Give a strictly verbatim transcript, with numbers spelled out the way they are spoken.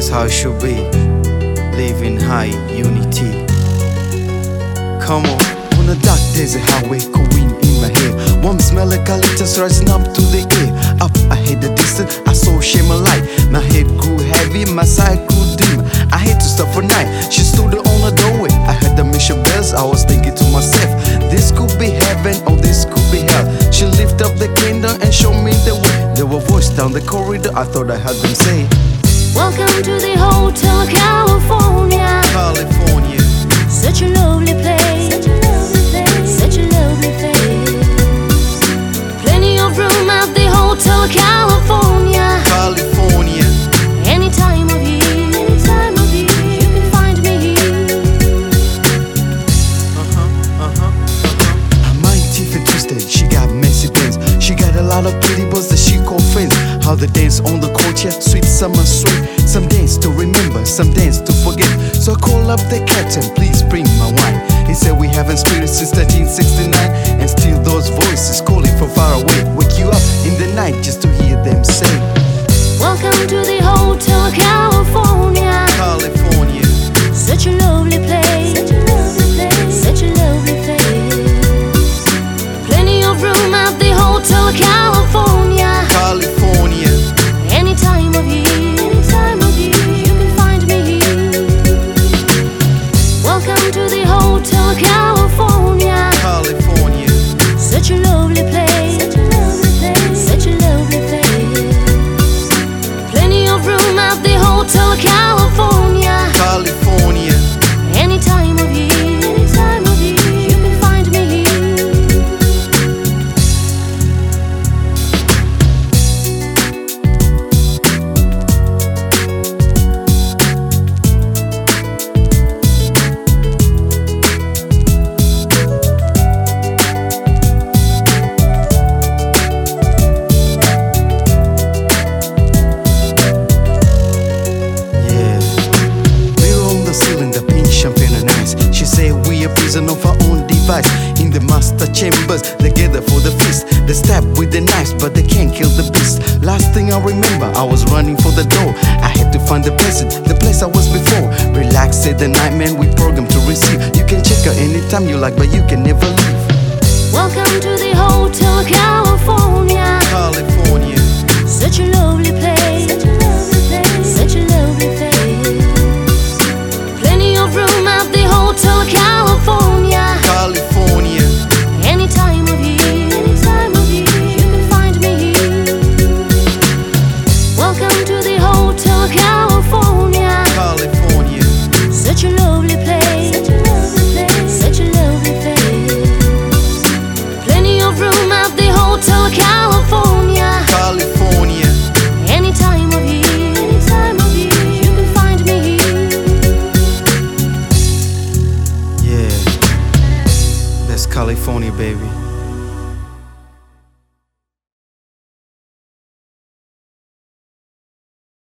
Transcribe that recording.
how it should be. Live in high unity. Come on. On a dark desert highway, going in my head. Warm smell of eucalyptus rising up to the air. Up ahead the distance, I saw a shimmer light. My head grew heavy, my sight grew dim. I had to stop for night. She stood on the doorway. I heard the mission bells. I was thinking to myself, this could be heaven or this could be hell. She lifted up the candle and showed me the way. There were voices down the corridor. I thought I heard them say, welcome to the Hotel California. California, such a lovely place. Such a lovely place. Plenty of room at the Hotel California. California. Any time of year, any time of year, you can find me here. Uh-huh, uh-huh, uh-huh. her mind teeth and twisted. She got messy pants. She got a lot of pretty boys that she called friends. How they dance on the courtyard, sweet summer sweet. Some dance to remember, some dance to forget. So I call up the captain, please bring my wine. He said we haven't spirited since nineteen sixty-nine, and still those voices calling from far away wake you up in the night just to hear them say, welcome to the Hotel California. California, such a lovely place. Such a lovely place. Plenty of room at the Hotel California. California. Any time of year, any time of year, you can find me here. Welcome to the Hotel California. California. Such a lovely place. Such a lovely place. Plenty of room at the Hotel California. California. Any time of year, any time of year, you can find me here. Prison of our own device. In the master chambers, together for the feast. They stab with the knives, but they can't kill the beast. Last thing I remember, I was running for the door. I had to find the present, the place I was before. Relax, said the nightman we programmed to receive. You can check her anytime you like, but you can never leave. Welcome to the Hotel California. California. Such a lovely place. Such a lovely place. Plenty of room at the Hotel California. California. Any time of year, any time of year, you can find me here. Welcome to the Hotel California. California. Such a lovely place. Such a lovely place. Plenty of room at the Hotel California. California. Any time of year, any time of year, you can find me here. Yeah, that's California, baby.